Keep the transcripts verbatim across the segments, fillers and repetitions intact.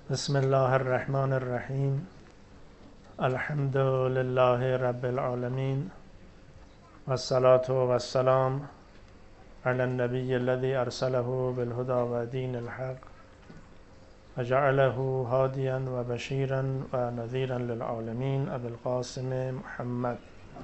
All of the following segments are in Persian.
بسم الله الرحمن الرحیم. الحمد لله رب العالمین و الصلاة و السلام علی النبی الذی ارسله بالهدى و دین الحق و جعله هادیا و بشیرا و نذیرا للعالمین ابی القاسم محمد.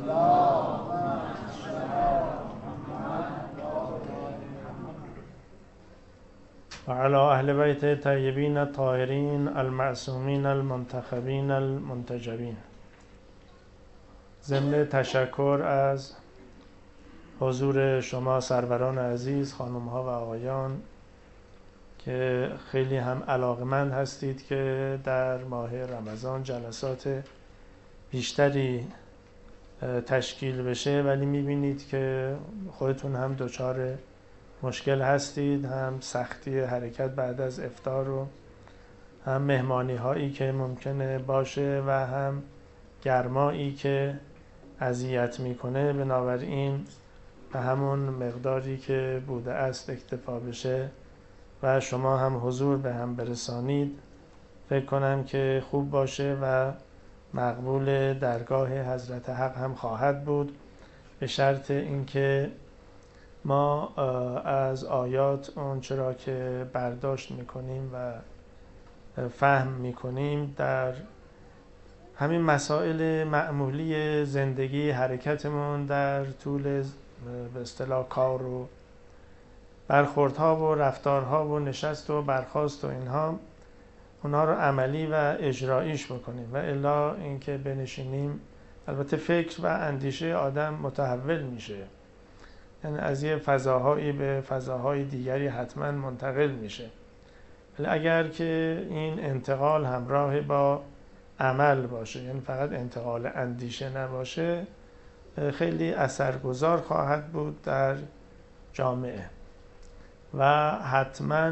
و علی اهل بیت طیبین الطاهرین المعصومین المنتخبین المنتجبین. ضمن تشکر از حضور شما سروران عزیز، خانم ها و آقایان که خیلی هم علاقمند هستید که در ماه رمضان جلسات بیشتری تشکیل بشه، ولی میبینید که خودتون هم دچار مشکل هستید، هم سختی حرکت بعد از افطار و هم مهمانی هایی که ممکنه باشه و هم گرمایی که اذیت میکنه. بنابراین به همون مقداری که بوده است اکتفا بشه و شما هم حضور به هم برسانید، فکر کنم که خوب باشه و مقبول درگاه حضرت حق هم خواهد بود، به شرط اینکه ما از آیات اون چرا که برداشت میکنیم و فهم میکنیم در همین مسائل معمولی زندگی حرکتمون در طول به اصطلاح کار و برخوردها و رفتارها و نشست و برخاست و اینها، اونها رو عملی و اجراییش بکنیم و الا اینکه بنشینیم. البته فکر و اندیشه آدم متحول میشه، یعنی از یه فضاهایی به فضاهای دیگری حتما منتقل میشه، ولی اگر که این انتقال همراه با عمل باشه، یعنی فقط انتقال اندیشه نباشه، خیلی اثرگذار خواهد بود در جامعه و حتما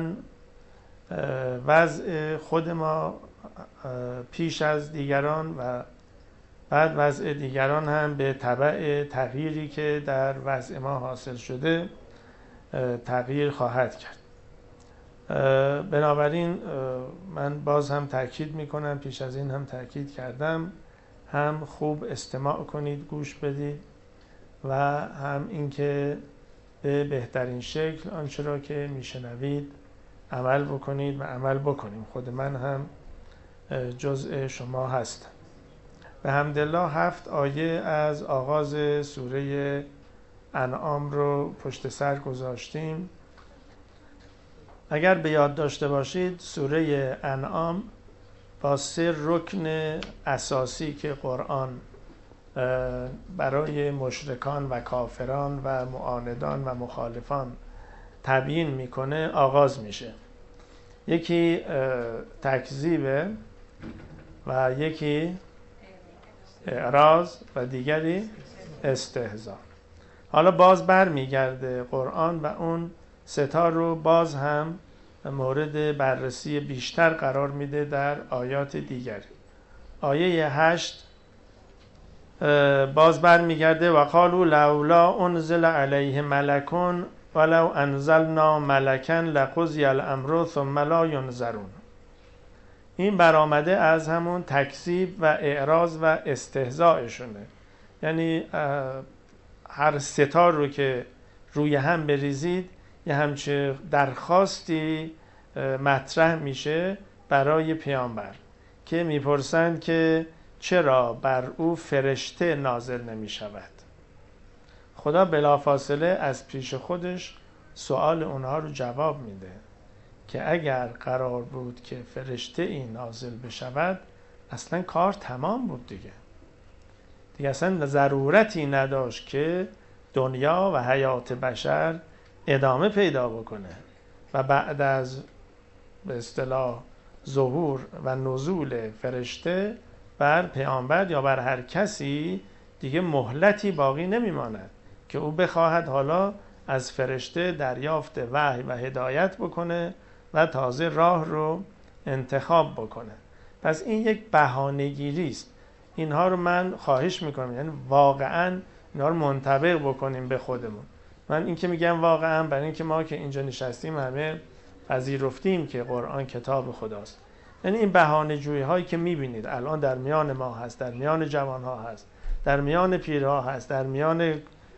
وضع خود ما پیش از دیگران و بعد وضع دیگران هم به تبع تغییری که در وضع ما حاصل شده تغییر خواهد کرد. بنابراین من باز هم تاکید میکنم، پیش از این هم تاکید کردم، هم خوب استماع کنید، گوش بدید و هم اینکه به بهترین شکل آنچه را که میشنوید عمل بکنید و عمل بکنیم. خود من هم جزء شما هستم. به حمدالله هفت آیه از آغاز سوره انعام رو پشت سر گذاشتیم. اگر به یاد داشته باشید سوره انعام با سه رکن اساسی که قرآن برای مشرکان و کافران و معاندان و مخالفان تبیین میکنه آغاز میشه. یکی تکذیبه و یکی اعراض و دیگری استهزاء. حالا باز بر میگرده قرآن و اون ستا رو باز هم مورد بررسی بیشتر قرار میده در آیات دیگری. آیه هشت باز بر میگرده و قالوا لولا انزل علیه ملک ولو انزلنا ملکا لقضی الامر ثم لا ینظرون. این برآمده از همون تکذیب و اعراض و استهزاءشونه، یعنی هر ستا رو که روی هم بریزید یه همچه درخواستی مطرح میشه برای پیامبر که میپرسند که چرا بر او فرشته نازل نمی شود. خدا بلافاصله از پیش خودش سوال اونها رو جواب میده که اگر قرار بود که فرشته این نازل بشود اصلا کار تمام بود دیگه دیگه اصلا ضرورتی نداشت که دنیا و حیات بشر ادامه پیدا بکنه و بعد از به اصطلاح ظهور و نزول فرشته بر پیامبر یا بر هر کسی دیگه مهلتی باقی نمیماند که او بخواهد حالا از فرشته دریافت وحی و هدایت بکنه و تازه راه رو انتخاب بکنه. پس این یک بهانه‌گیری است. اینها رو من خواهش میکنم، یعنی واقعا اینها رو منطبق بکنیم به خودمون. من این که میگم واقعا برای اینکه ما که اینجا نشستیم همه پذیرفتیم که قرآن کتاب خداست، یعنی این بهانه‌جویی هایی که میبینید الان در میان ما هست، در میان جوان ها هست، در میان پیرها هست، در میان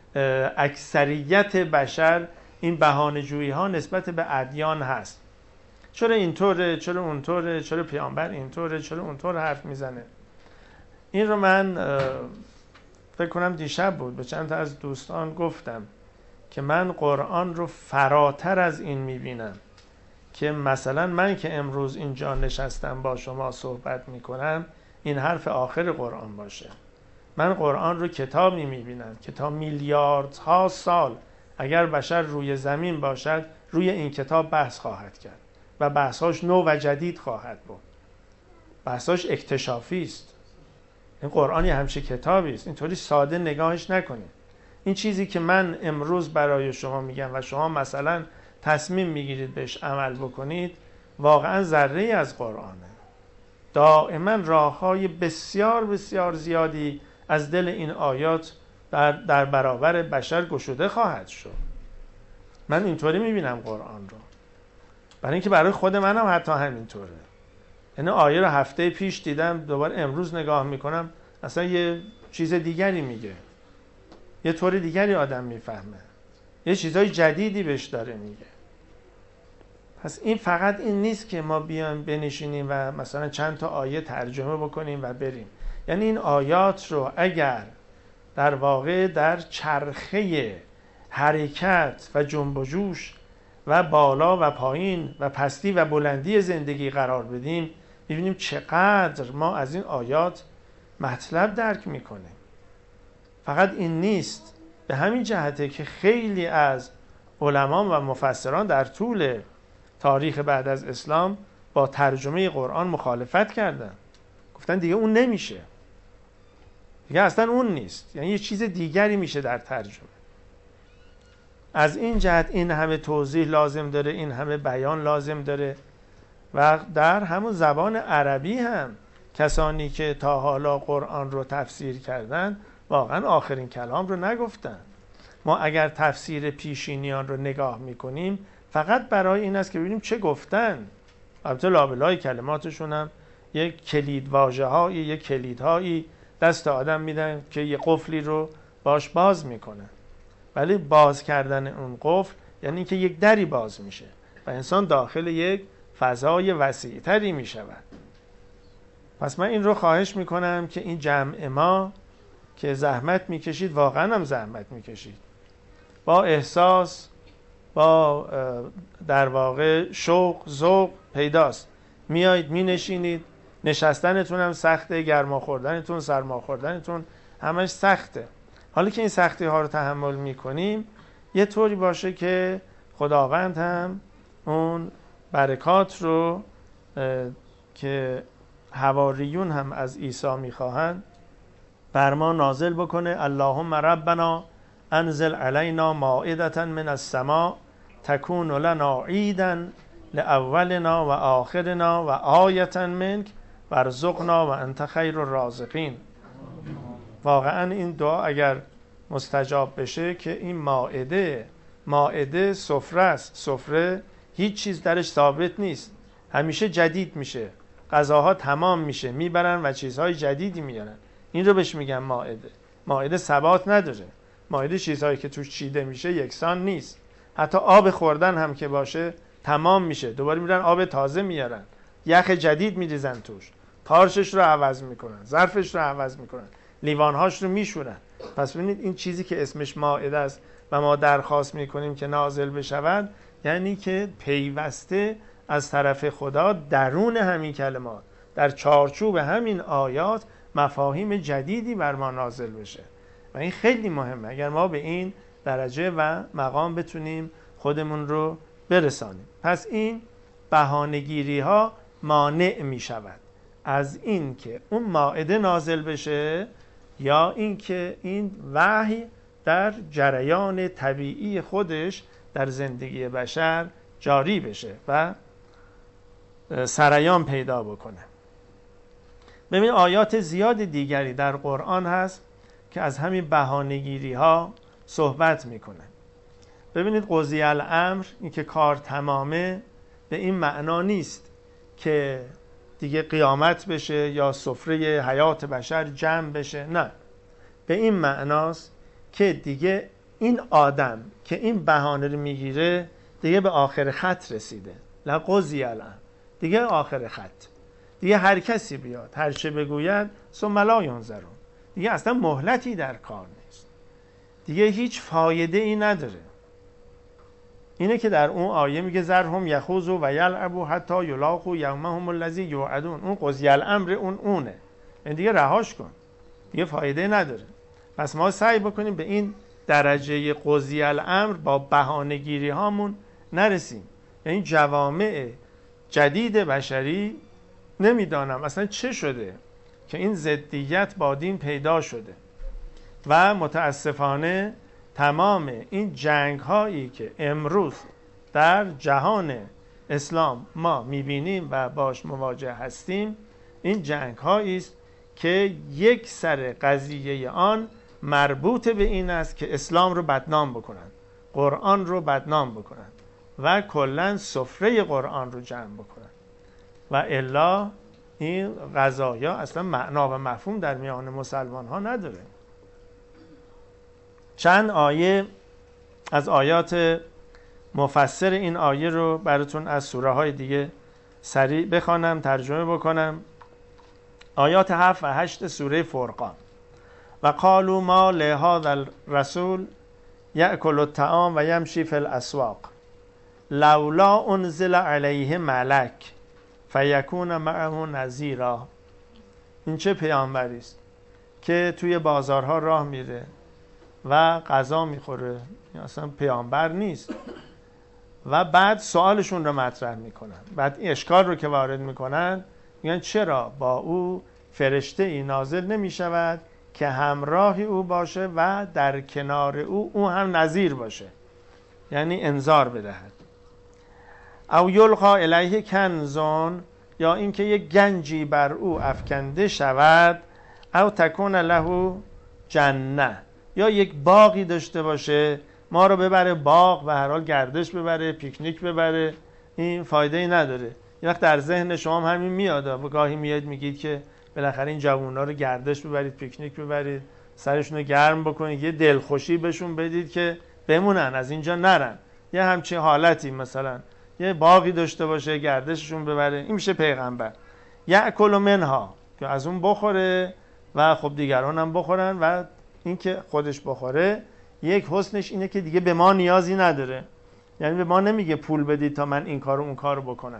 اکثریت بشر، این بهانه‌جویی ها نسبت به ادیان هست. چرا اینطوره، چرا اونطوره، چرا پیامبر اینطوره، چرا اونطور حرف میزنه. این رو من فکر کنم دیشب بود به چند تا از دوستان گفتم که من قرآن رو فراتر از این میبینم که مثلا من که امروز اینجا نشستم با شما صحبت میکنم این حرف آخر قرآن باشه. من قرآن رو کتابی میبینم که تا میلیاردها سال اگر بشر روی زمین باشد روی این کتاب بحث خواهد کرد و بحثاش نو و جدید خواهد بود. بحثاش اکتشافی است. این قرآن یه همچه کتابی است. اینطوری ساده نگاهش نکنید. این چیزی که من امروز برای شما میگم و شما مثلا تصمیم میگیرید بهش عمل بکنید واقعا ذره از قرآنه. دائما راههای بسیار بسیار زیادی از دل این آیات در, در برابر بشر گشوده خواهد شد. من اینطوری میبینم قرآن رو، برای اینکه برای خود منم حتی همینطوره. یعنی آیه رو هفته پیش دیدم، دوباره امروز نگاه میکنم اصلا یه چیز دیگری میگه، یه طور دیگری آدم میفهمه، یه چیزای جدیدی بهش داره میگه. پس این فقط این نیست که ما بیایم بنشینیم و مثلا چند تا آیه ترجمه بکنیم و بریم. یعنی این آیات رو اگر در واقع در چرخه حرکت و جنب و جوش و بالا و پایین و پستی و بلندی زندگی قرار بدیم، ببینیم چقدر ما از این آیات مطلب درک میکنیم. فقط این نیست، به همین جهته که خیلی از علما و مفسران در طول تاریخ بعد از اسلام با ترجمه قرآن مخالفت کردن، گفتن دیگه اون نمیشه، دیگه اصلا اون نیست، یعنی یه چیز دیگری میشه در ترجمه. از این جهت این همه توضیح لازم داره، این همه بیان لازم داره. و در همون زبان عربی هم کسانی که تا حالا قرآن رو تفسیر کردن واقعا آخرین کلام رو نگفتن. ما اگر تفسیر پیشینیان رو نگاه میکنیم فقط برای این است که ببینیم چه گفتن. البته لابلای کلماتشون هم یک کلید واژه هایی، یک کلیدهایی دست آدم میدن که یه قفلی رو باش باز میکنن، ولی باز کردن اون قفل یعنی که یک دری باز میشه و انسان داخل یک فضای وسیع‌تری میشود. پس من این رو خواهش میکنم که این جمع ما که زحمت میکشید، واقعا هم زحمت میکشید، با احساس، با در واقع شوق، ذوق پیداست، میایید مینشینید. نشستنتون هم سخته، گرما خوردنتون، سرما خوردنتون همش سخته. حالا که این سختی ها رو تحمل میکنیم یه طوری باشه که خداوند هم اون برکات رو که حواریون هم از عیسی میخواهند بر ما نازل بکنه. اللهم ربنا انزل علینا مائدة من السماء تکون لنا عیدا لاولنا و آخرنا و آیة منک وارزقنا و انت خیر الرازقین. واقعا این دعا اگر مستجاب بشه که این مائده مائده سفره است. سفره هیچ چیز درش ثابت نیست، همیشه جدید میشه، غذاها تمام میشه، میبرن و چیزهای جدیدی میارن. این رو بهش میگن مائده. مائده ثبات نداره. مائده چیزهایی که توش چیده میشه یکسان نیست. حتی آب خوردن هم که باشه تمام میشه، دوباره میرن آب تازه میارن، یخ جدید میریزن توش، پارچش رو عوض میکنن، ظرفش رو عوض میکنن، لیوانهاش رو میشورن. پس ببینید این چیزی که اسمش مائده است و ما درخواست میکنیم که نازل بشود، یعنی که پیوسته از طرف خدا درون همین کلمات، در چارچوب همین آیات مفاهیم جدیدی بر ما نازل بشه. و این خیلی مهمه اگر ما به این درجه و مقام بتونیم خودمون رو برسانیم. پس این بهانه‌گیری ها مانع می شود از این که اون مائده نازل بشه، یا این که این وحی در جریان طبیعی خودش در زندگی بشر جاری بشه و سریان پیدا بکنه. ببین آیات زیاد دیگری در قرآن هست که از همین بهانه‌گیری ها صحبت میکنه. ببینید قضی الامر، این که کار تمامه، به این معنا نیست که دیگه قیامت بشه یا سفره حیات بشر جمع بشه، نه، به این معناست که دیگه این آدم که این بهانه رو میگیره دیگه به آخر خط رسیده. لقضی الان دیگه آخر خط، دیگه هر کسی بیاد هر چه بگوید ثم لا ینظرون، دیگه اصلا مهلتی در کار نیست، دیگه هیچ فایده ای نداره. اینه که در اون آیه میگه ذرهم یخوضوا و یلعبوا حتی یلاقوا یومهم الذی یوعدون. اون قضیه الامر اون اونه، یعنی دیگه رهاش کن، دیگه فایده نداره. پس ما سعی بکنیم به این درجه قضیه الامر با بهانه‌گیری هامون نرسیم. یعنی جوامع جدید بشری نمیدانم اصلا چه شده که این ضدیت با دین پیدا شده و متاسفانه تمام این جنگ هایی که امروز در جهان اسلام ما میبینیم و باش مواجه هستیم، این جنگ هایی است که یک سر قضیه آن مربوط به این است که اسلام رو بدنام بکنن، قرآن رو بدنام بکنن و کلن سفره قرآن رو جمع بکنن و الا این قضایا اصلا معنا و مفهوم در میان مسلمان ها نداره. چند آیه از آیات مفسر این آیه رو براتون از سوره های دیگه سریع بخوانم، ترجمه بکنم. آیات هفت و هشت سوره فرقان: و قالوا ما لهذا الرسول یأکل الطعام و یمشی فی الاسواق لولا انزل علیه ملک فیکون معه نذیرا. این چه پیامبری است که توی بازارها راه میره و غذا میخوره، اصلا پیامبر نیست. و بعد سوالشون رو مطرح میکنن، بعد این اشکال رو که وارد میکنن میگن چرا با او فرشته ای نازل نمیشود که همراه او باشه و در کنار او او هم نذیر باشه، یعنی انذار بدهد. او یلقا الیه کنزون، یا اینکه یک گنجی بر او افکنده شود. او تکون له جنه، یا یک باغی داشته باشه، ما رو ببره باغ و هر حال گردش ببره، پیکنیک ببره، این فایده ای نداره. یه وقت در ذهن شما هم همین میاد و گاهی میاد میگید که بالاخره این جوونا رو گردش ببرید، پیکنیک ببرید، سرشون رو گرم بکنید، یه دلخوشی بهشون بدید که بمونن، از اینجا نرن. یه همچین حالتی مثلا یه باغی داشته باشه، گردششون ببره، این میشه پیغمبر. یأکل منها، که از اون بخوره و خب دیگران هم بخورن. و این که خودش بخوره یک حسنش اینه که دیگه به ما نیازی نداره، یعنی به ما نمیگه پول بدید تا من این کارو اون کارو بکنم.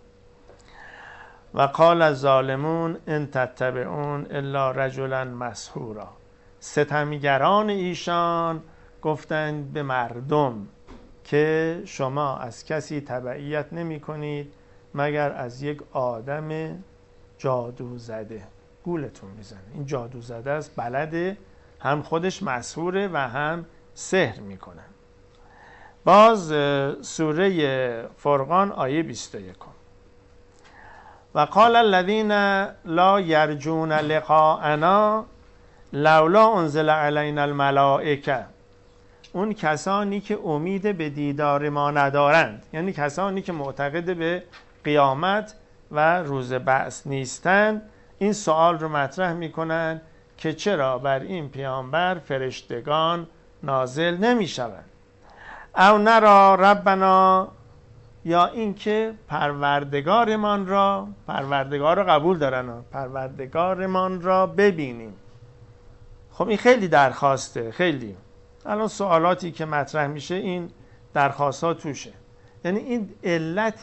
و قال الظالمون ان تتبعون الا رجلا مسحورا. ستمگران ایشان گفتند به مردم که شما از کسی تبعیت نمی کنید مگر از یک آدم جادو زده، گولتون میزنه. این جادو زده است، بلده، هم خودش مسحوره و هم سحر میکنه. باز سوره فرقان آیه بیست و یک: و قال الذين لا يرجون لقاءنا لولا انزل علينا الملائکه. اون کسانی که امید به دیدار ما ندارند، یعنی کسانی که معتقد به قیامت و روز بعث نیستند، این سوال رو مطرح میکنن که چرا بر این پیامبر فرشتگان نازل نمی شوند. او نرا ربنا، یا اینکه پروردگارمان را، پروردگار رو قبول دارن، پروردگارمان را ببینیم. خب این خیلی درخواسته، خیلی الان سوالاتی که مطرح میشه این درخواست ها توشه. یعنی این علت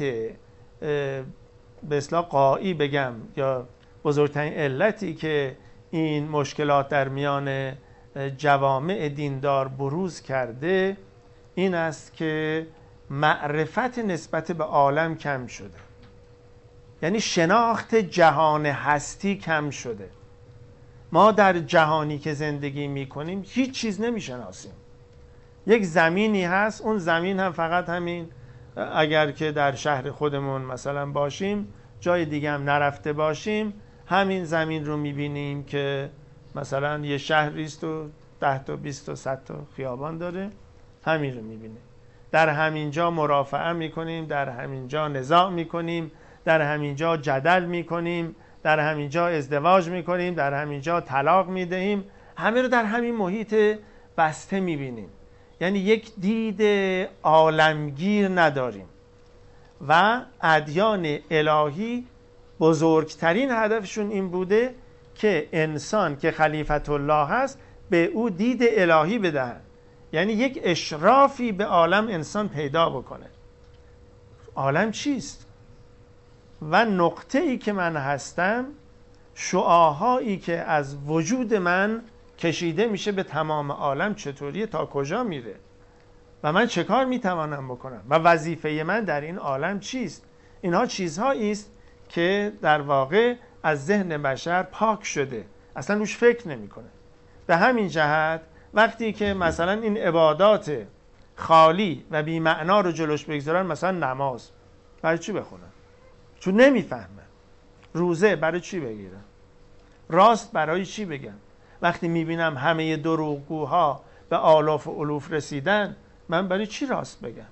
به اصطلاح قایی بگم یا بزرگترین علتی که این مشکلات در میان جوامع دیندار بروز کرده این است که معرفت نسبت به عالم کم شده، یعنی شناخت جهان هستی کم شده. ما در جهانی که زندگی میکنیم هیچ چیز نمیشناسیم. یک زمینی هست، اون زمین هم فقط همین، اگر که در شهر خودمون مثلا باشیم، جای دیگه هم نرفته باشیم، همین زمین رو میبینیم که مثلا یه شهریست و ده تا بیست تا صد تا خیابان داره، همین رو میبینیم. در همین جا مرافعه میکنیم، در همین جا نزاع میکنیم، در همینجا جدل میکنیم، در همینجا ازدواج میکنیم، در همینجا طلاق میدهیم، همه رو در همین محیط بسته میبینیم. یعنی یک دید عالمگیر نداریم و ادیان الهی بزرگترین هدفشون این بوده که انسان که خلیفت الله هست به او دید الهی بدهد، یعنی یک اشرافی به عالم انسان پیدا بکنه. عالم چیست؟ و نقطه ای که من هستم، شعاعهایی که از وجود من کشیده میشه به تمام عالم چطوریه، تا کجا میره و من چه کار میتوانم بکنم و وظیفه من در این عالم چیست. اینها چیزهایی است که در واقع از ذهن بشر پاک شده، اصلا روش فکر نمیکنه. به همین جهت وقتی که مثلا این عبادات خالی و بی معنا رو جلوش بگذارن، مثلا نماز برای چی بخونن؟ چون نمیفهمن. روزه برای چی بگیرن؟ راست برای چی بگن؟ وقتی میبینم همه دروغگوها به آلاف و الوف رسیدن، من برای چی راست بگم؟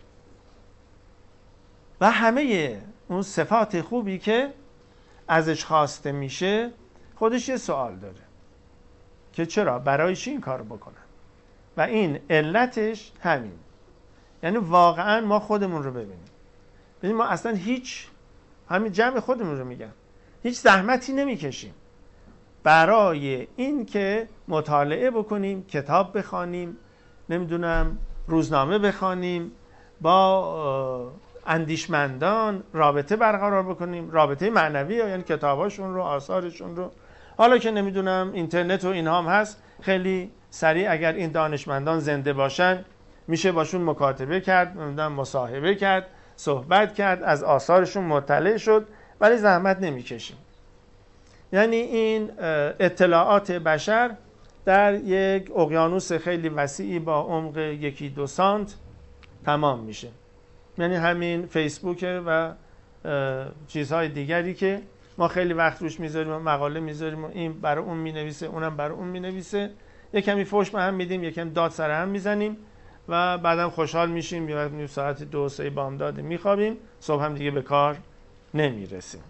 و همه اون صفات خوبی که ازش خواسته میشه، خودش یه سوال داره که چرا؟ برای چی این کار بکنن؟ و این علتش همین. یعنی واقعا ما خودمون رو ببینیم. ببینیم ما اصلا هیچ، همین جمع خودمون رو میگم، هیچ زحمتی نمیکشیم برای این که مطالعه بکنیم، کتاب بخوانیم، نمیدونم روزنامه بخوانیم، با اندیشمندان رابطه برقرار بکنیم، رابطه معنوی، یعنی کتاباشون رو، آثارشون رو. حالا که نمیدونم اینترنت و اینها هم هست، خیلی سریع اگر این دانشمندان زنده باشن میشه باشون مکاتبه کرد، نمیدونم مصاحبه کرد، صحبت کرد، از آثارشون مطلع شد، ولی زحمت نمیکشیم. یعنی این اطلاعات بشر در یک اقیانوس خیلی وسیعی با عمق یکی دو سانت تمام میشه. یعنی همین فیسبوک و چیزهای دیگری که ما خیلی وقت روش میذاریم و مقاله میذاریم و این برای اون مینویسه، اونم برای اون مینویسه، یک کمی فوش به هم میدیم، یک کمی داد سر هم میزنیم و بعدم خوشحال میشیم، یا وقت ساعت دو سه بامداد میخوابیم، صبح هم دیگه به کار نمیرسیم.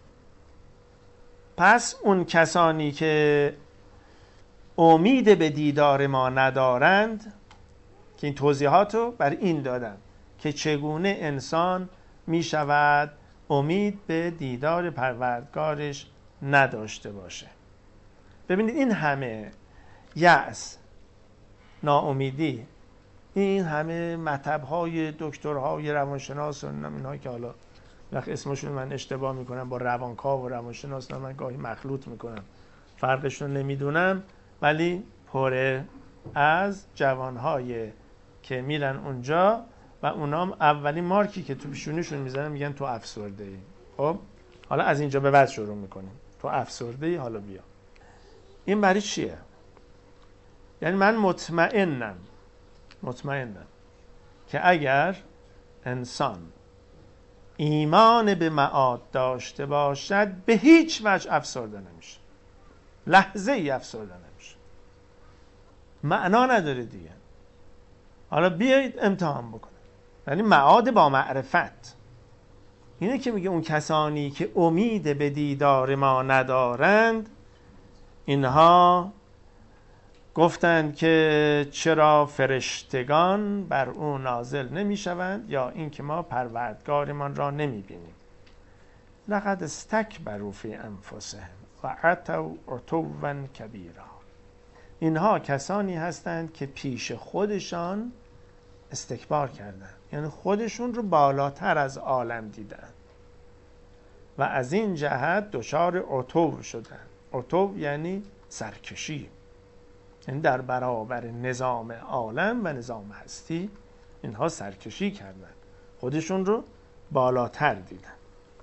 پس اون کسانی که امید به دیدار ما ندارند، که این توضیحات رو برای این دادم که چگونه انسان می شود امید به دیدار پروردگارش نداشته باشه. ببینید این همه یأس، ناامیدی، این همه مطب‌های دکترهای روانشناس و اینهایی که حالا وقت اسمشون من اشتباه میکنم با روانکاو و روانشناس، من گاهی مخلوط میکنم، فرقشون نمیدونم، ولی پره از جوانهای که میرن اونجا و اونام اولین مارکی که تو پیشونیشون میزنن میگن تو افسرده ای. خب حالا از اینجا به بعد شروع میکنیم، تو افسرده ای، حالا بیا. این برای چیه؟ یعنی من مطمئنم مطمئنم که اگر انسان ایمان به معاد داشته باشد، به هیچ وجه افسرده نمیشه، لحظه ای افسرده نمیشه، معنا نداره دیگه. حالا بیایید امتحان بکنه. یعنی معاد با معرفت اینه که میگه اون کسانی که امید به دیدار ما ندارند، اینها گفتند که چرا فرشتگان بر او نازل نمیشوند، یا اینکه ما پروردگارمان را نمیبینیم. لقد استکبروا فی انفسهم و عتوا عتوا کبیرا. اینها کسانی هستند که پیش خودشان استکبار کردند، یعنی خودشون رو بالاتر از عالم دیدن و از این جهت دچار عتو شدن. عتو یعنی سرکشی، یعنی در برابر نظام عالم و نظام هستی اینها سرکشی کردن، خودشون رو بالاتر دیدن.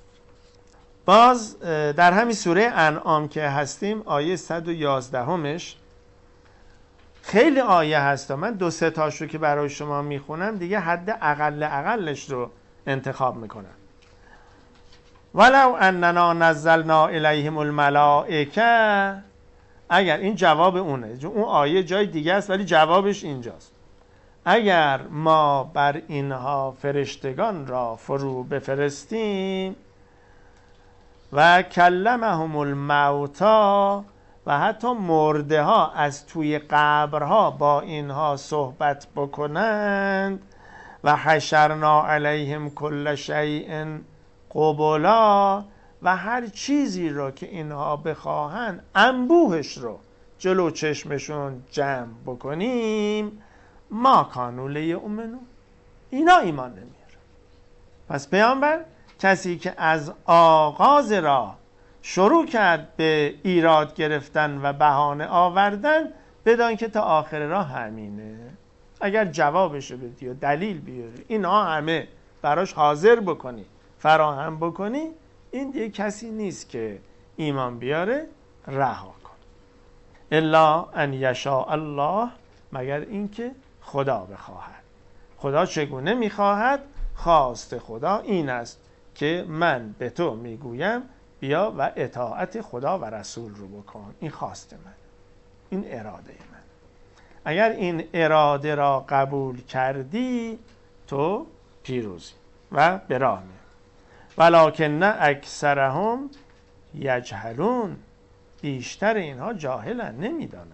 باز در همین سوره انعام که هستیم، آیه صد و یازده همش خیلی آیه هست، من دو سه تاش رو که برای شما میخونم دیگه حد اقل اقلش رو انتخاب میکنم. ولو اننا نزلنا الیهم الملائکه، اگر این جواب اونه، اون آیه جای دیگه است ولی جوابش اینجاست، اگر ما بر اینها فرشتگان را فرو بفرستیم و کلمهم الموتا و حتی مرده ها از توی قبرها با اینها صحبت بکنند و حشرنا علیهم کل شیء قبلا و هر چیزی رو که اینها بخواهند انبوهش رو جلو چشمشون جمع بکنیم ما کانوا لیؤمنون، اینا ایمان نمیاره. پس پیامبر کسی که از آغاز راه شروع کرد به ایراد گرفتن و بهانه آوردن، بدان که تا آخر راه همینه. اگر جوابشو بدی و دلیل بیاری اینها همه براش حاضر بکنی، فراهم بکنی، این دیگه کسی نیست که ایمان بیاره، رها کن. الا ان یشاء الله، مگر اینکه خدا بخواهد. خدا چگونه میخواهد؟ خواست خدا این است که من به تو میگویم بیا و اطاعت خدا و رسول رو بکن. این خواست من، این اراده من. اگر این اراده را قبول کردی تو پیروزی و به راه می. ولکن اکثرهم یجهلون، بیشتر اینها جاهلن، نمیدانن.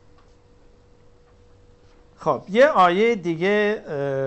خب یه آیه دیگه،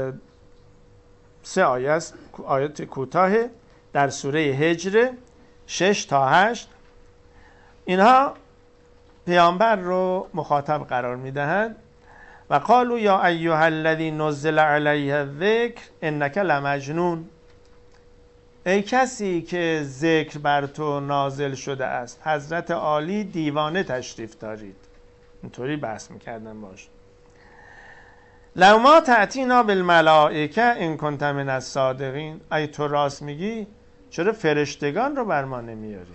سه آیه است، آیات کوتاه در سوره هجر شش تا هشت. اینها پیامبر رو مخاطب قرار میدهند و قالوا یا ایها الذی نزل علیه الذکر انک لمجنون، ای کسی که ذکر بر تو نازل شده است حضرت عالی دیوانه تشریف دارید. اینطوری بحث میکردن باش. لو ما تأتینا بالملائکه ان کنت من الصادقین، ای تو راست میگی چرا فرشتگان رو بر ما نمیاری؟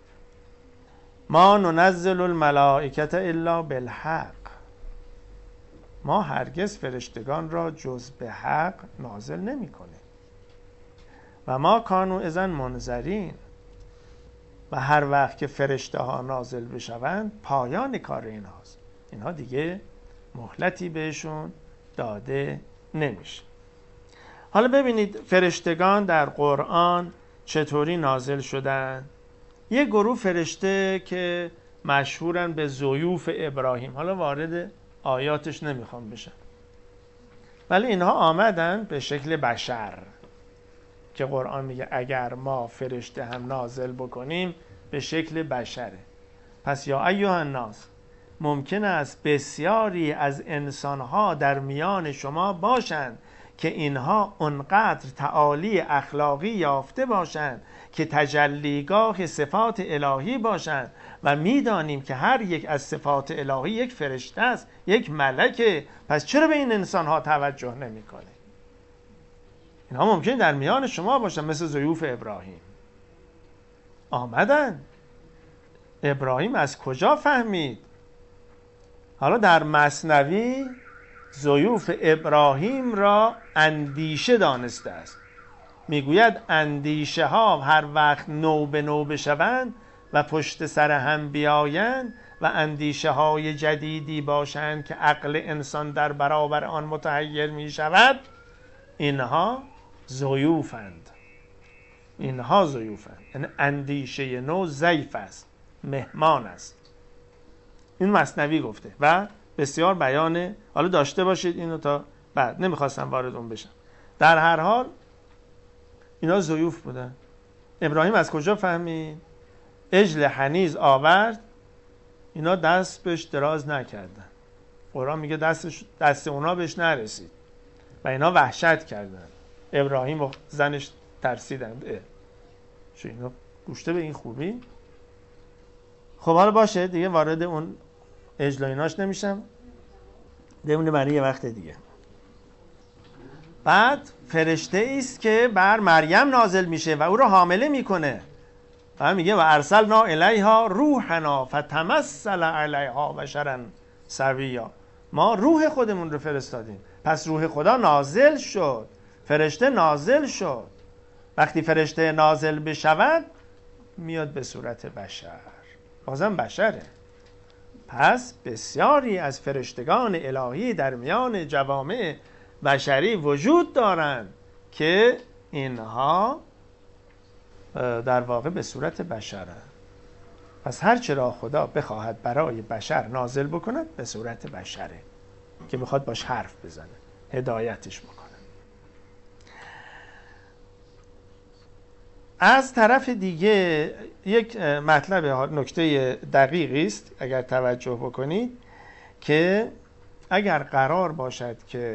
ما ننزل الملائکه الا بالحق، ما هرگز فرشتگان را جز به حق نازل نمی کنیم. و ما کانوا اذا منذرین، و هر وقت که فرشته ها نازل بشوند پایان کار اینهاست، اینها دیگه مهلتی بهشون داده نمیشه. حالا ببینید فرشتگان در قرآن چطوری نازل شدن. یه گروه فرشته که مشهورن به ضیوف ابراهیم، حالا وارد آیاتش نمیخوام بشن، ولی اینها آمدن به شکل بشر که قرآن میگه اگر ما فرشته هم نازل بکنیم به شکل بشره. پس یا ایها الناس، ممکن است بسیاری از انسانها در میان شما باشند که اینها اونقدر تعالی اخلاقی یافته باشند که تجلیگاه صفات الهی باشند و میدانیم که هر یک از صفات الهی یک فرشته است، یک ملکه. پس چرا به این انسانها توجه نمی کنه؟ اینها ممکن در میان شما باشن، مثل ضیوف ابراهیم. آمدن. ابراهیم از کجا فهمید؟ حالا در مثنوی ضیوف ابراهیم را اندیشه دانسته است. میگوید اندیشه ها هر وقت نو به نو بشوند و پشت سر هم بیایند و اندیشه های جدیدی باشند که عقل انسان در برابر آن متحیر می شود، اینها ضیوفند. اینها ضیوفند، یعنی اندیشه نو ضیف است، مهمان است. این مثنوی گفته و بسیار بیانه. حالا داشته باشید اینو تا بعد، نمیخواستم وارد اون بشم. در هر حال اینا ضیوف بودن. ابراهیم از کجا فهمید؟ عجل حنیذ آورد، اینا دست بهش دراز نکردن. قرآن میگه دستش دست اونا بهش نرسید و اینا وحشت کردن. ابراهیم و زنش ترسیدند. اه چه اینا گوشته به این خوبی؟ خب حالا باشه دیگه، وارد اون عجل و ایناش نمیشم، بمونه برای یه وقت دیگه. بعد فرشته است که بر مریم نازل میشه و او رو حامله میکنه و میگه و ارسلنا الیها روحنا فتمثل علیها بشرا سویا، ما روح خودمون رو فرستادیم. پس روح خدا نازل شد، فرشته نازل شد. وقتی فرشته نازل بشود میاد به صورت بشر، بازم بشره. پس بسیاری از فرشتگان الهی در میان جوامع بشری وجود دارند که اینها در واقع به صورت بشره. پس هر چه را خدا بخواهد برای بشر نازل بکند به صورت بشره که میخواد باش حرف بزنه، هدایتش بکنه. از طرف دیگه یک مطلب نکته دقیقی است اگر توجه بکنید که اگر قرار باشد که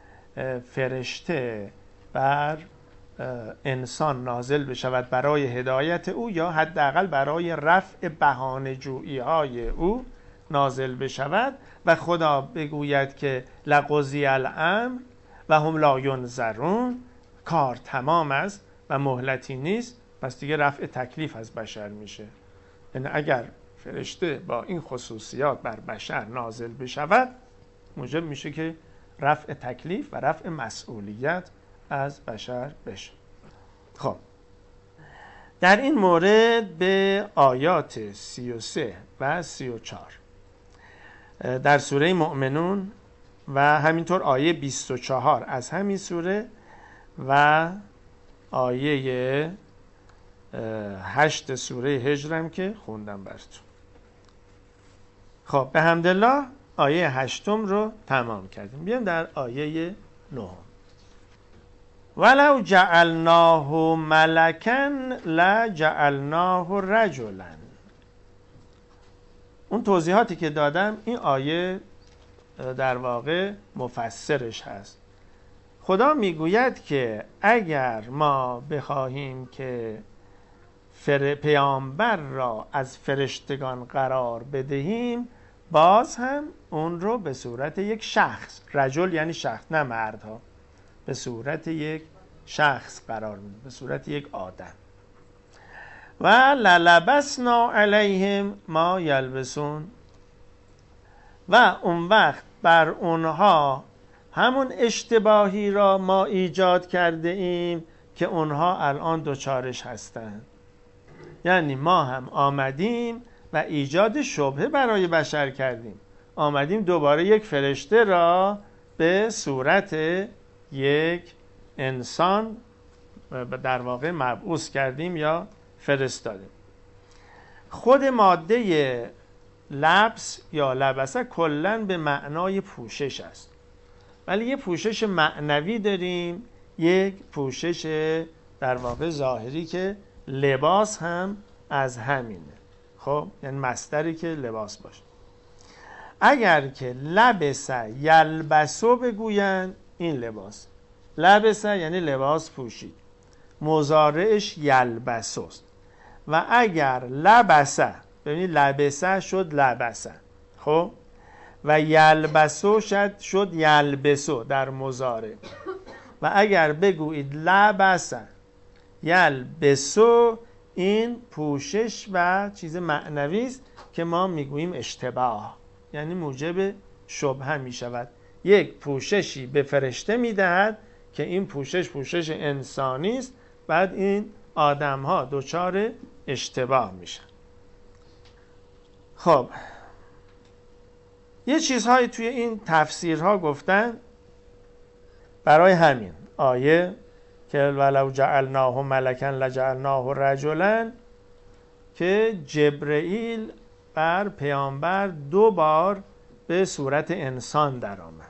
فرشته بر انسان نازل بشود برای هدایت او یا حداقل برای رفع بهانه‌جویی های او نازل بشود و خدا بگوید که لقضی الامر و هم لا ینظرون، کار تمام است و مهلتی نیست، پس دیگه رفع تکلیف از بشر میشه. یعنی اگر فرشته با این خصوصیات بر بشر نازل بشود موجب میشه که رفع تکلیف و رفع مسئولیت از بشر بشه. خب در این مورد به آیات سی و سه و سی و چهار در سوره مؤمنون و همینطور آیه بیست و چهار از همین سوره و آیه هشت سوره هجرم که خوندم براتون. خب به حمدالله آیه هشتم رو تمام کردیم. بیام در آیه نهم. ولو جعلناه ملکا لجعلناه رجلا. اون توضیحاتی که دادم این آیه در واقع مفسرش هست. خدا میگوید که اگر ما بخواهیم که فر پیامبر را از فرشتگان قرار بدهیم باز هم اون رو به صورت یک شخص، رجل یعنی شخص نه مردها، به صورت یک شخص قرار میدیم، به صورت یک آدم. و للبسنا علیهم ما یلبسون، و اون وقت بر اونها همون اشتباهی را ما ایجاد کرده ایم که اونها الان دوچارش هستند. یعنی ما هم آمدیم و ایجاد شبهه برای بشر کردیم، آمدیم دوباره یک فرشته را به صورت یک انسان در واقع مبعوث کردیم یا فرستادیم. خود ماده لبس یا لبسه کلاً به معنای پوشش است، ولی یه پوشش معنوی داریم، یک پوشش در واقع ظاهری که لباس هم از همینه. خب یعنی مصدری که لباس باشه. اگر که لبسه یلبسو بگوین این لباس، لبسه یعنی لباس پوشید، مضارعش یلبسوست. و اگر لبسه، ببینید لبسه شد لبسه، خب و یلبسو شد شد یلبسو در مضارع. و اگر بگویید لبسه یلبسو این پوشش و چیز معنوی است که ما میگوییم اشتباه، یعنی موجب شبهه می شود. یک پوششی به فرشته میدهد که این پوشش پوشش انسانی است، بعد این آدم ها دچار اشتباه میشن. خب یه چیزهایی توی این تفسیرها گفتن برای همین آیه که ولو جعلناه ملکا لجعلناه رجلا، که جبرئیل بر پیامبر دو بار به صورت انسان در آمد.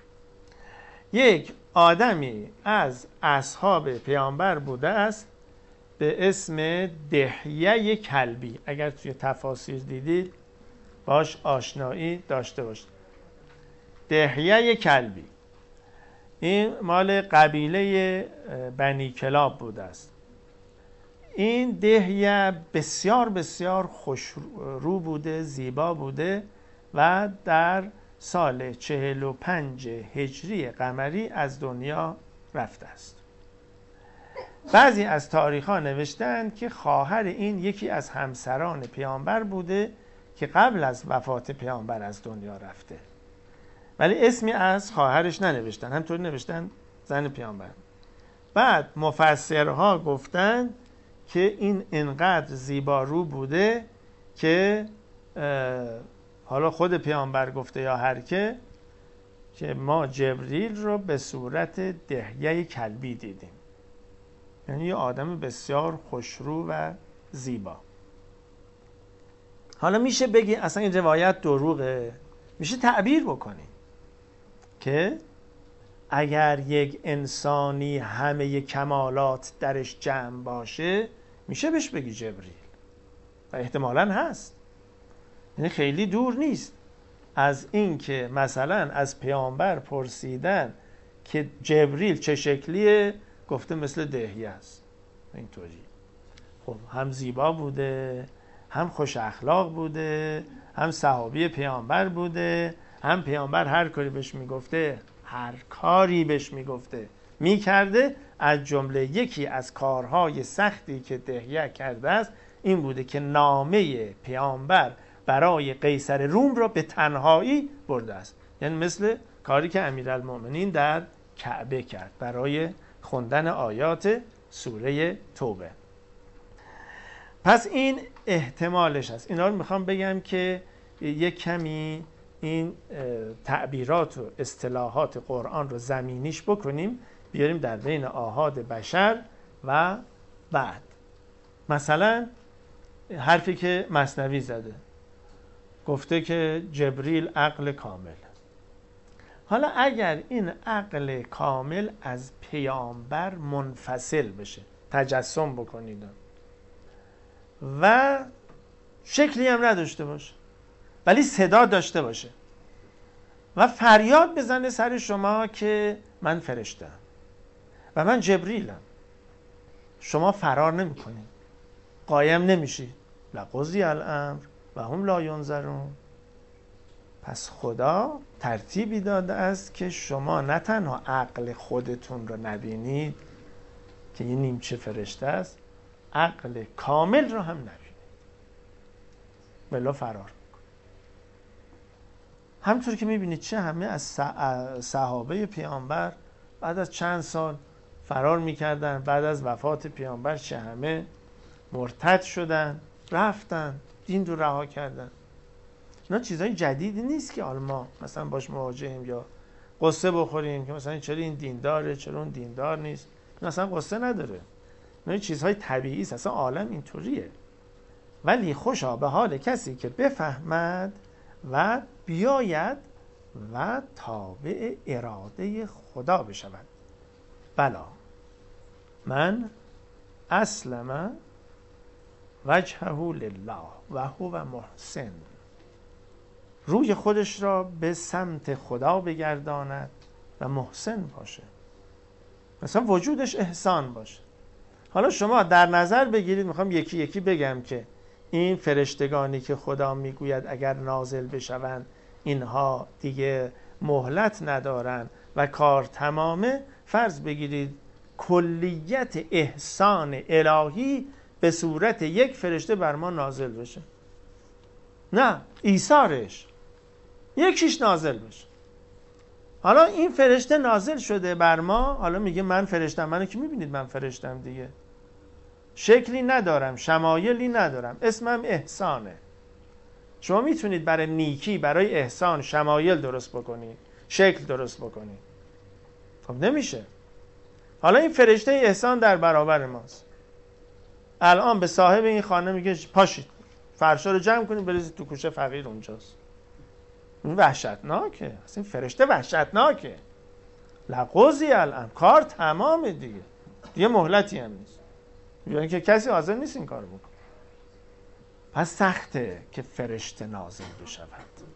یک آدمی از اصحاب پیامبر بوده است به اسم دحیه کلبی، اگر توی تفاسیر دیدید باش آشنایی داشته باشید. دحیه کلبی این مال قبیله بنی کلاب بوده است. این دحیه بسیار بسیار خوش رو بوده، زیبا بوده و در سال چهل و پنج هجری قمری از دنیا رفته است. بعضی از تاریخ‌ها نوشتند که خواهر این یکی از همسران پیامبر بوده که قبل از وفات پیامبر از دنیا رفته، ولی اسمی از خواهرش ننوشتن، همطور نوشتن زن پیامبر. بعد مفسرها گفتن که این انقدر زیبارو بوده که حالا خود پیامبر گفته یا هر که که ما جبریل رو به صورت دحیه کلبی دیدیم. یعنی یه آدم بسیار خوشرو و زیبا. حالا میشه بگی اصلا این روایت دروغه، میشه تعبیر بکنی که اگر یک انسانی همه کمالات درش جمع باشه میشه بهش بگی جبریل و احتمالاً هست. یعنی خیلی دور نیست از این که مثلا از پیامبر پرسیدن که جبریل چه شکلیه، گفته مثل دهیه است. اینطوری خب هم زیبا بوده، هم خوش اخلاق بوده، هم صحابی پیامبر بوده، هم پیامبر هر کاری بهش میگفته هر کاری بهش میگفته میکرده. از جمله یکی از کارهای سختی که دهیه کرده است این بوده که نامه پیامبر برای قیصر روم را به تنهایی برده است. یعنی مثل کاری که امیرالمؤمنین در کعبه کرد برای خوندن آیات سوره توبه. پس این احتمالش هست. اینا رو میخوام بگم که یک کمی این تعبیرات و اصطلاحات قرآن رو زمینیش بکنیم، بیاریم در بین آحاد بشر و بعد. مثلا حرفی که مثنوی زده، گفته که جبریل عقل کامل. حالا اگر این عقل کامل از پیامبر منفصل بشه، تجسم بکنید و شکلی هم نداشته باشه ولی صدا داشته باشه و فریاد بزنه سر شما که من فرشته‌ام و من جبریلم، شما فرار نمی کنید، قایم نمیشید. لقضی الامر و هم لا ینظرون. پس خدا ترتیبی داده است که شما نه تنها عقل خودتون رو نبینید که یه نیمچه فرشته است، عقل کامل رو هم نبینید، بلا فرار میکنید. همطور که میبینید چه همه از صحابه پیامبر بعد از چند سال فرار میکردن، بعد از وفات پیامبر چه همه مرتد شدن، رفتن، دین رو رها کردن. اینا چیزای جدیدی نیست که حالا ما مثلا باش مواجهیم یا قصه بخوریم که مثلا چرا این دینداره چرا اون دیندار نیست. این اصلا قصه نداره، اینا چیزهای طبیعی است، اصلا عالم اینطوریه. ولی خوشا به حال کسی که بفهمد و بیاید و تابع اراده خدا بشود. بلا من اسلم وجهه لله و هو محسن، روی خودش را به سمت خدا بگرداند و محسن باشه، مثلا وجودش احسان باشه. حالا شما در نظر بگیرید، میخوام یکی یکی بگم که این فرشتگانی که خدا میگوید اگر نازل بشوند اینها دیگه مهلت ندارن و کار تمامه. فرض بگیرید کلیت احسان الهی به صورت یک فرشته بر ما نازل بشه، نه ایثارش یکیش نازل بشه. حالا این فرشته نازل شده بر ما، حالا میگه من فرشتم. منو که میبینید من فرشتم دیگه، شکلی ندارم، شمایلی ندارم، اسمم احسانه. شما میتونید برای نیکی، برای احسان شمایل درست بکنید، شکل درست بکنید؟ خب نمیشه. حالا این فرشته احسان در برابر ماست. الان به صاحب این خانه میگه پاشید فرشا رو جمع کنید بریزید تو کوچه فقیر اونجاست. این وحشتناکه، اصلا این فرشته وحشتناکه. لقضی الامر، کار تمامه دیگه، دیگه مهلتی هم نیست، یعنی که کسی حاضر نیست این کارو بکنه. پس سخته که فرشته نازل بشود.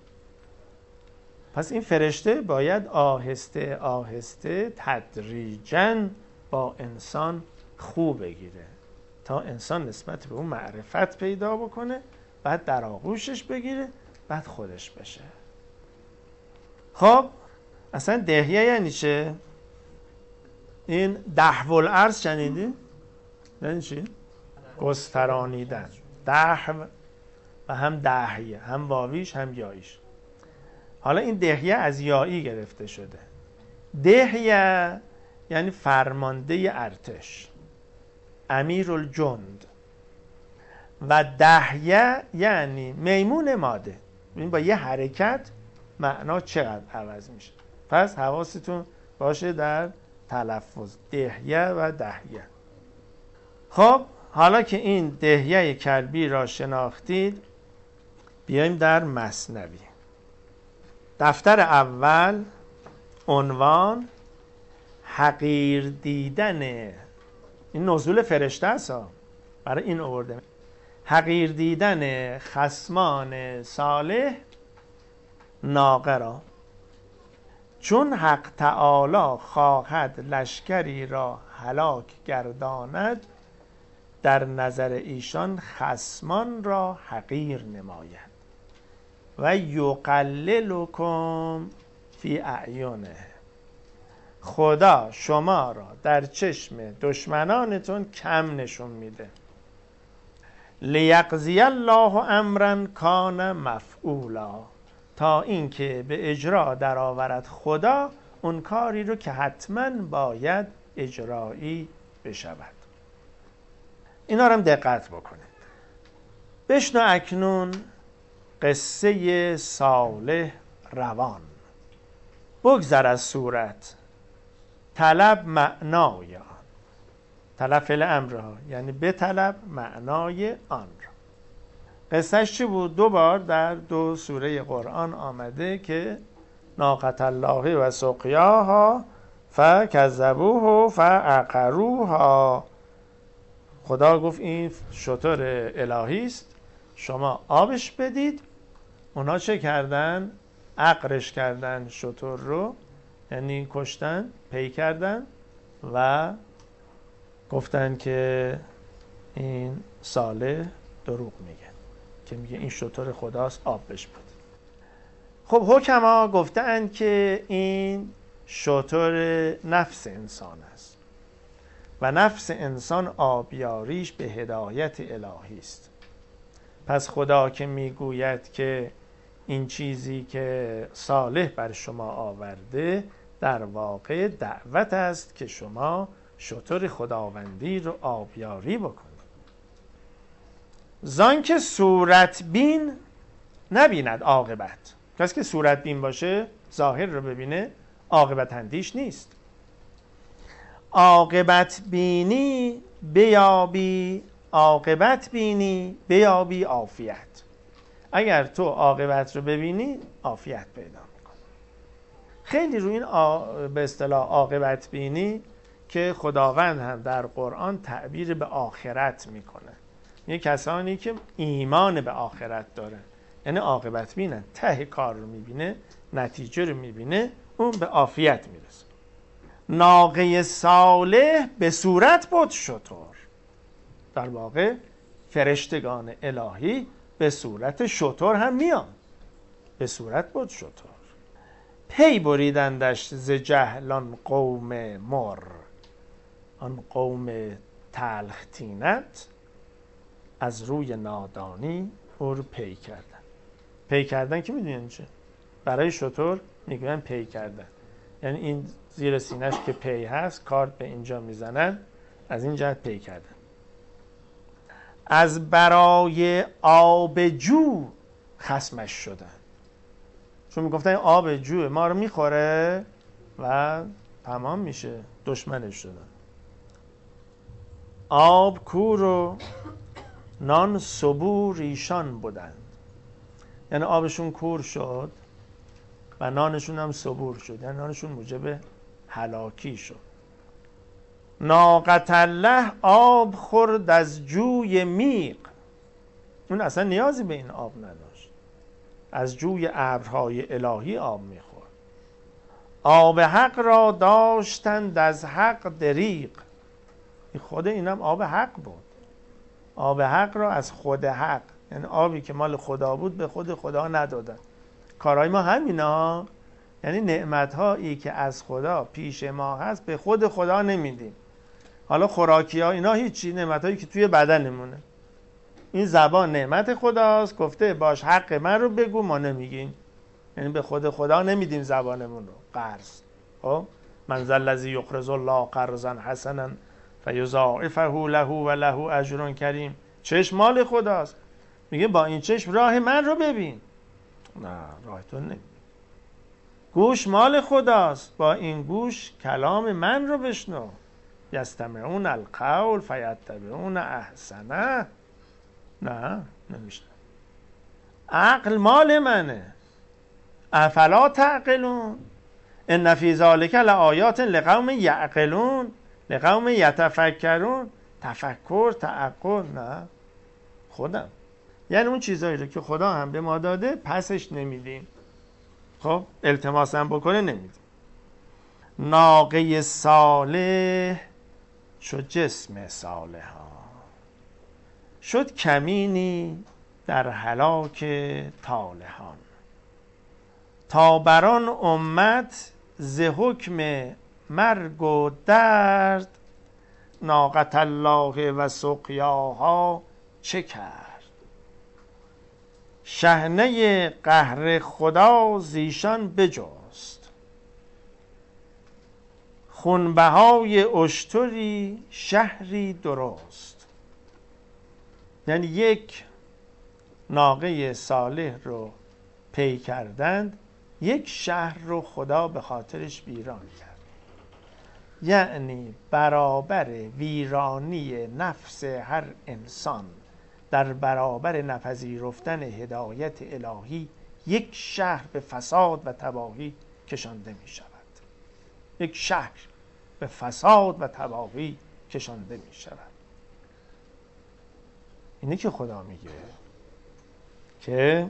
پس این فرشته باید آهسته آهسته تدریجاً با انسان خوب بگیره تا انسان نسبت به اون معرفت پیدا بکنه، بعد در آغوشش بگیره، بعد خودش بشه. خب اصلا دهیه یعنی چه؟ این دحو الارض شنیدی؟ یعنی چی؟ گسترانیدن. دحو و هم دهیه، هم واویش هم یاییش. حالا این دهیه از یایی گرفته شده. دهیه یعنی فرمانده ارتش، امیر الجند، و دهیه یعنی میمون ماده. ببین با یه حرکت معنا چقدر عوض میشه. پس حواستون باشه در تلفظ، دهیه و دهیه. خب حالا که این دهیه کلبی را شناختید، بیایم در مثنوی. دفتر اول، عنوان حقیر دیدن، این نزول فرشته است، برای این آورده، حقیر دیدن خصمان صالح ناقه را، چون حق تعالی خواهد لشکری را هلاک گرداند، در نظر ایشان خصمان را حقیر نماید و یقللکم فی اعینه، خدا شما را در چشم دشمنانتون کم نشون میده. لیقضی الله امرا کان مفعولا، تا اینکه به اجرا درآورد خدا اون کاری رو که حتما باید اجرایی بشود. اینا رو هم دقت بکنید. بشنو اکنون قصه صالح روان. بگذر از صورت، طلب معنای آن. طلب فعل امر ها، یعنی به طلب معنای آن را. قصهش چی بود؟ دو بار در دو سوره قرآن آمده که ناقة الله و سقیاها فکذبوه فعقروها. خدا گفت این شتر الهی است، شما آبش بدید. اونا چه کردن؟ عقرش کردن شتر رو، یعنی کشتن، پی کردن و گفتن که این صالح دروغ میگه که میگه این شتر خداست، آب بش بدید. خب حکما گفتند که این شتر نفس انسان است و نفس انسان آبیاریش به هدایت الهی است. پس خدا که میگوید که این چیزی که صالح بر شما آورده در واقع دعوت است که شما شتر خداوندی رو آبیاری بکنید. زان که صورت بین نبیند عاقبت. کسی که صورت بین باشه، ظاهر رو ببینه، عاقبت اندیش نیست. عاقبت بینی بیابی، عاقبت بینی بیابی عافیت. اگر تو عاقبت رو ببینی عافیت پیدا میکنی. خیلی روی این آ... به اصطلاح عاقبت بینی که خداوند هم در قرآن تعبیر به آخرت میکنه. یه کسانی که ایمان به آخرت دارن، یعنی عاقبت بینن، ته کار رو میبینه، نتیجه رو میبینه، اون به عافیت میرسه. ناقه صالح به صورت بود شتر. در واقع فرشتگان الهی به صورت شتر هم میان، به صورت بود شتر. پی بریدندش ز جهلان قوم مر، آن قوم تلخ طینت از روی نادانی او رو پی کردن. پی کردن که میدونین چه؟ برای شتر میگن پی کردن، یعنی این زیر سینه‌اش که پی هست، کارت به اینجا میزنن، از این جهت پی کردن. از برای آب جو خصمش شدن، چون میگفتن آب جو ما رو میخوره و تمام میشه، دشمنش شدن. آب کور و نان صبور ایشان بودند، یعنی آبشون کور شد و نانشون هم صبور شد، یعنی نانشون موجب هلاکی شد. ناقة الله آب خورد از جوی میغ، اون اصلا نیازی به این آب نداشت، از جوی ابرهای الهی آب میخورد. آب حق را داشتند از حق دریغ، خود اینم آب حق بود. آب حق را از خود حق، یعنی آبی که مال خدا بود به خود خدا ندادن. کارهای ما همینا، یعنی نعمتهایی که از خدا پیش ما هست به خود خدا نمیدیم. حالا خوراکی ها اینا هیچی، نعمتهایی که توی بدنمونه. این زبان نعمت خداست، گفته باش حق من رو بگو، ما نمیگیم، یعنی به خود خدا نمیدیم زبانمون رو. قرض، خب من ذا الذی یقرض الله قرضا حسنا فیضاعفه له و له اجر کریم. چشم مال خداست، میگه با این چشم راه من رو ببین. نه، راه تو نبین. گوش مال خداست، با این گوش کلام من رو بشنو. یستمعون القول فیتبعون احسنه. نه نمیشه. عقل مال منه. افلا تعقلون ان فی ذلک لآیات لقوم یعقلون لقوم یتفکرون. تفکر تعقل نه، خودم. یعنی اون چیزایی رو که خدا هم به ما داده پسش نمیدیم. خب التماس هم بکنه نمیدیم. ناقه صالح شد جسم صالحان، شد کمینی در هلاک طالحان. تا بران امت ز حکم مرگ و درد، ناقة الله و سقیاها چه کرد. شحنه قهر خدا زیشان بجست، خونبهای اشتری شهری درست. یعنی یک ناقه صالح رو پی کردند، یک شهر رو خدا به خاطرش ویران کرد. یعنی برابر ویرانی نفس هر انسان در برابر نپذیرفتن هدایت الهی، یک شهر به فساد و تباهی کشانده می شود. یک شهر به فساد و تباهی کشانده می شود. اینه که خدا میگه که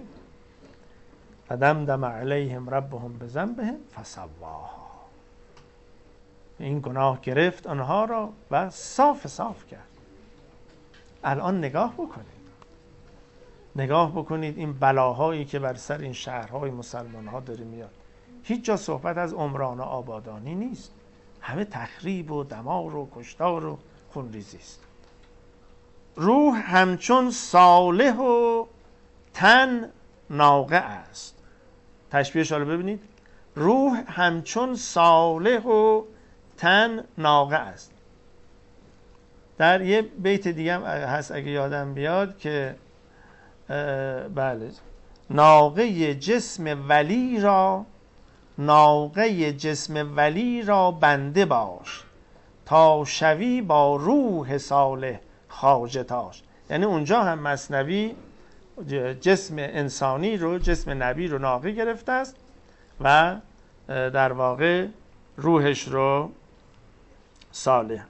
فدمدم علیهم ربهم بذنبهم فسواها. این گناه گرفت آنها را و صاف صاف کرد. الان نگاه بکنید، نگاه بکنید این بلاهایی که بر سر این شهرهای مسلمان ها داره میاد. هیچ جا صحبت از عمران و آبادانی نیست، همه تخریب و دمار و کشتار و خونریزی است. روح همچون صالح و تن ناقه است. تشبیهش رو ببینید، روح همچون صالح و تن ناقه است. در یه بیت دیگه هم هست اگه یادم بیاد که بله، ناقه جسم ولی را ناقه جسم ولی را بنده باش، تا شوی با روح صالح خواجه تاش. یعنی اونجا هم مثنوی جسم انسانی رو، جسم نبی رو ناقه گرفته است و در واقع روحش رو صالح.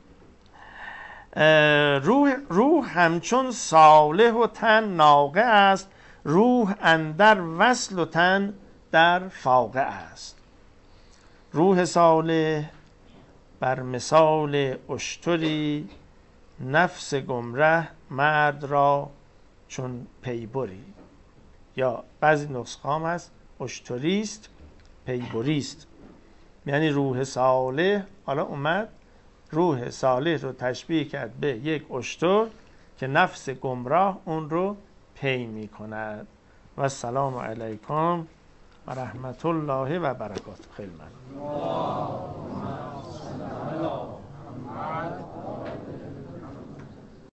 روح روح همچون صالح و تن ناقه است، روح اندر وصل و تن در فاقه است. روح صالح بر مثال اشتری، نفس گمره مرد را چون پیبری. یا بعضی نسخه هم هست اشتریست پیبریست. یعنی روح صالح حالا اومد روح صالح رو تشبیه کرد به یک اشتر که نفس گمراه اون رو پی می کند. و السلام علیکم و رحمت الله و برکاته. خیلی ممنون.